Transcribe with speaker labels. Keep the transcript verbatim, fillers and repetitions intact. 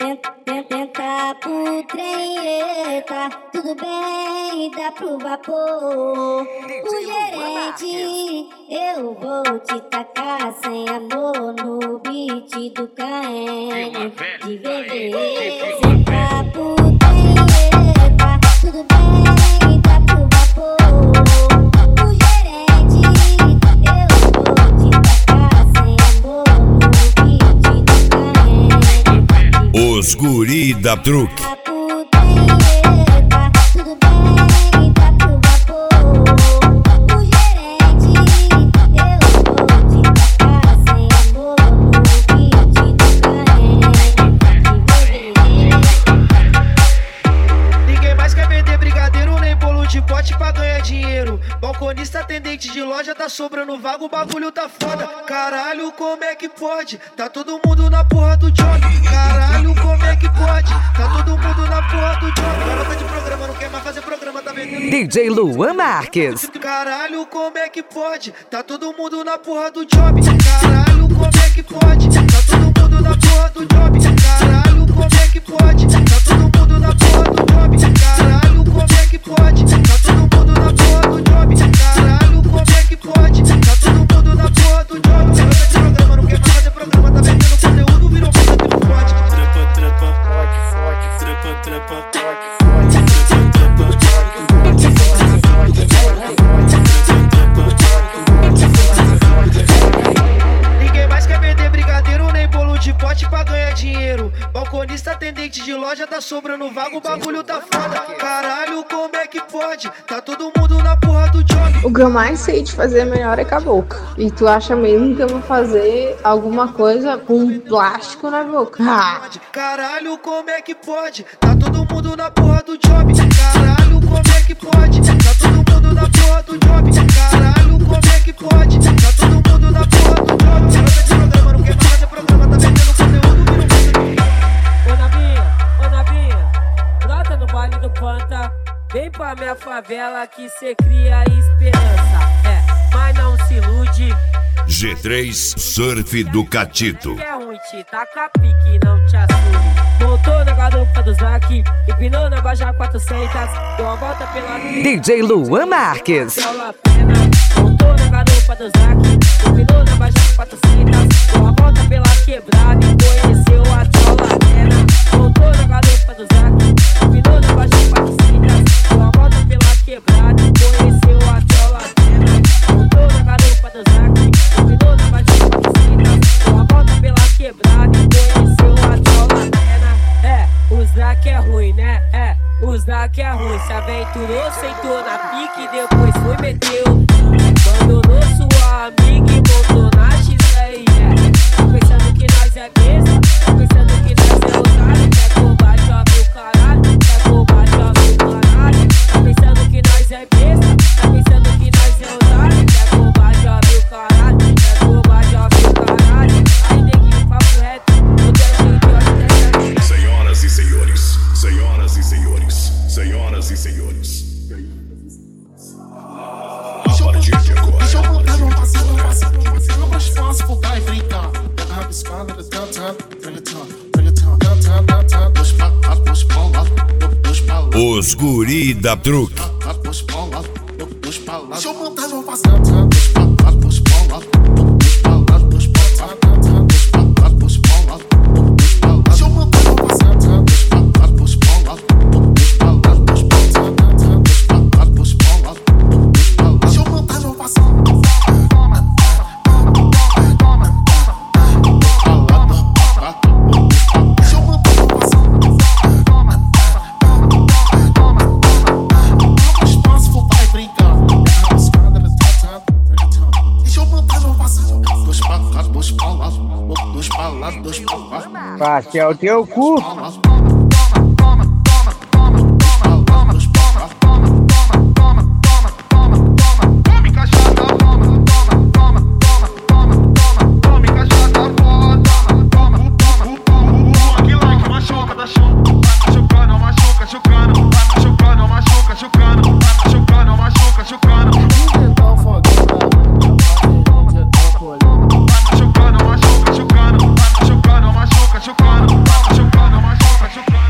Speaker 1: Tenta pro trem, eita, tudo bem, dá pro vapor. O gerente, eu vou te tacar sem amor no beat do Caene. De vez tenta pro trem, eita, tudo bem, dá pro vapor. O gerente, eu vou te tacar sem amor no beat do Caene.
Speaker 2: Os guri da truque.
Speaker 3: Balconista, atendente de loja, tá sobrando vaga, o bagulho tá foda. Caralho, como é que pode? Tá todo mundo na porra do job. Caralho, como é que pode? Tá todo mundo na porra do job. Garota de programa, não quer mais fazer programa, tá vendendo.
Speaker 4: D J Luan Marques.
Speaker 3: Caralho, como é que pode? Tá todo mundo na porra do job. Caralho, como é que pode? Tá todo mundo na porra do job. Caralho, como é que pode? Tá todo mundo na porra do job. Caralho, como é que pode? Tá todo mundo na porra do job. Caralho, como é que pode? Tá todo mundo na porra do job. Garota de programa, não quer mais fazer programa, tá vendendo conteúdo, virou foda que não pode. Trepa, trepa, pode, pode, trepa, trepa, pode, pode, trepa, trepa. Ninguém mais quer vender brigadeiro nem bolo de pote pra ganhar dinheiro. Balconista, atendente de loja, tá sobrando vaga, o bagulho tá foda. Caralho, como é que pode? Tá todo mundo na porra do job.
Speaker 5: O que eu mais sei de fazer melhor é com a boca. E tu acha mesmo que eu vou fazer alguma coisa com plástico na boca? Ah.
Speaker 3: Caralho, como é que pode? Tá todo mundo na porra do job. Caralho, como é que pode? Tá todo mundo na porra do job. Caralho, como é que pode? Tá todo mundo na porra do job. Garota de programa, não quer mais fazer programa, tá vendendo conteúdo, virou.
Speaker 6: Ô Nabinha, ô Nabinha, brota no baile do Panta. Vem pra minha favela que cê cria esperança. É, mas não se ilude.
Speaker 2: G três Surf do Catito.
Speaker 6: É ruim te taca pique, não te assume. Voltou na garupa do Zac, empinou na Baja quatrocentos. Deu uma volta pela
Speaker 4: D J Luan Marques.
Speaker 6: Voltou na garupa do Zac, empinou na Baja quatrocentos. Deu uma volta pela quebrada e conheceu a Tiola Pena. Voltou na garupa do Zac, empinou na Baja quatrocentos. Deu uma volta pela quebrada e conheceu a Tiola Pena. Voltou na garupa do Zac, empinou na Baja quatrocentos. Deu uma volta pela quebrada e conheceu a Tiola Pena. É, o Zac é ruim, né? É, o Zac é ruim. Se aventurou, sentou na pique e depois foi meteu. Abandonou sua amiga e voltou na X aí, é. Tá pensando que nós é besta, tá pensando que nós é otário. Quer combate, ó meu caralho, quer combate, ó meu caralho. Tá pensando que nós é besta, tá pensando que nós é otário. Quer combate, ó meu caralho, quer combate, ó meu caralho. Aí neguinho, papo reto, eu quero ser idiota dessa.
Speaker 2: Senhoras e senhores, senhoras e senhores, senhoras e senhores. A partir de agora.
Speaker 7: Deixa eu voltar no passado, passado. Não mais fácil voltar e brincar. Pega a rabiscada do downtown, reggaeton, reggaeton, downtown, downtown. Dois pra lá, dois pra lá, dois pra lá.
Speaker 2: Os guri da truque.
Speaker 7: Dois pra lá, dois pra lá. Deixa eu voltar no passado, dois pra lá, dois pra lá, dois pra lá, dois pra lá, dois pra lá, dois pra lá, dois pra lá. Deixa eu voltar no passado, dois pra lá, dois pra lá, dois pra lá, dois pra lá, dois pra lá, dois pra lá. Deixa eu voltar no passado.
Speaker 8: Pastel o teu cu.
Speaker 7: Chocando, machucando,
Speaker 9: machucar.